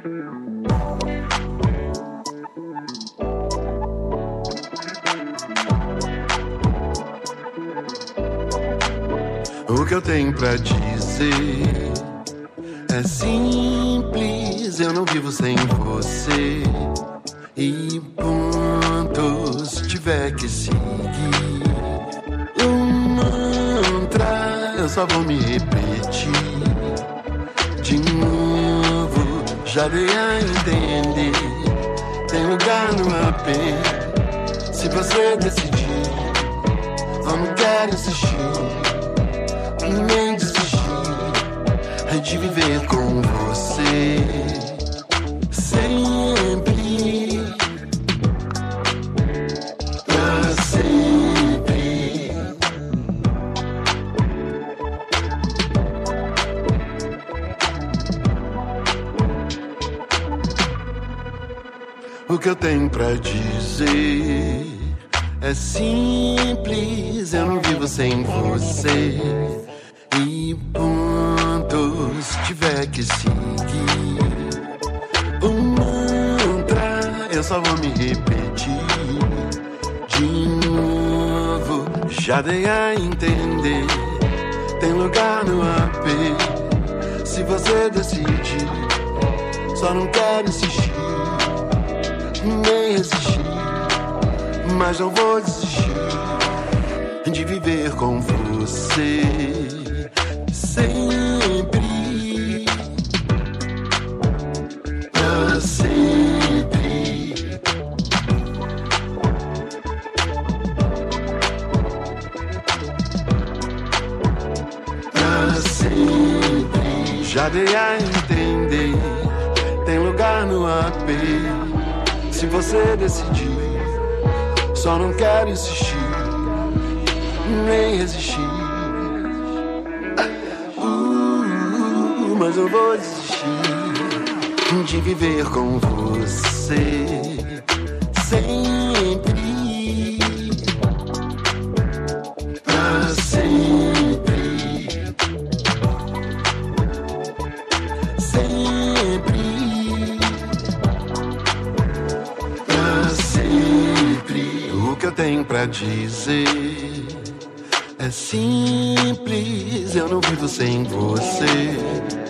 O que eu tenho pra dizer é simples, eu não vivo sem você. E ponto, se tiver que seguir um mantra, eu só vou me repetir de novo. Já dei a entender, tem lugar no AP. Se você decidir, eu não quero insistir, nem desistir de viver com você sempre, pra sempre. O que eu tenho pra dizer é simples, eu não vivo sem você. E ponto, se tiver que seguir um mantra, eu só vou me repetir de novo. Já dei a entender, tem lugar no AP. Se você decidir, só não quero insistir, nem resistir, mas não vou desistir de viver com você sempre, pra sempre. Pra sempre. Já dei a entender, tem lugar no AP. Se você decidir, só não quero insistir, nem resistir, mas eu vou desistir de viver com você sempre, pra sempre, sempre, pra sempre. O que eu tenho pra dizer é simples, eu não vivo sem você.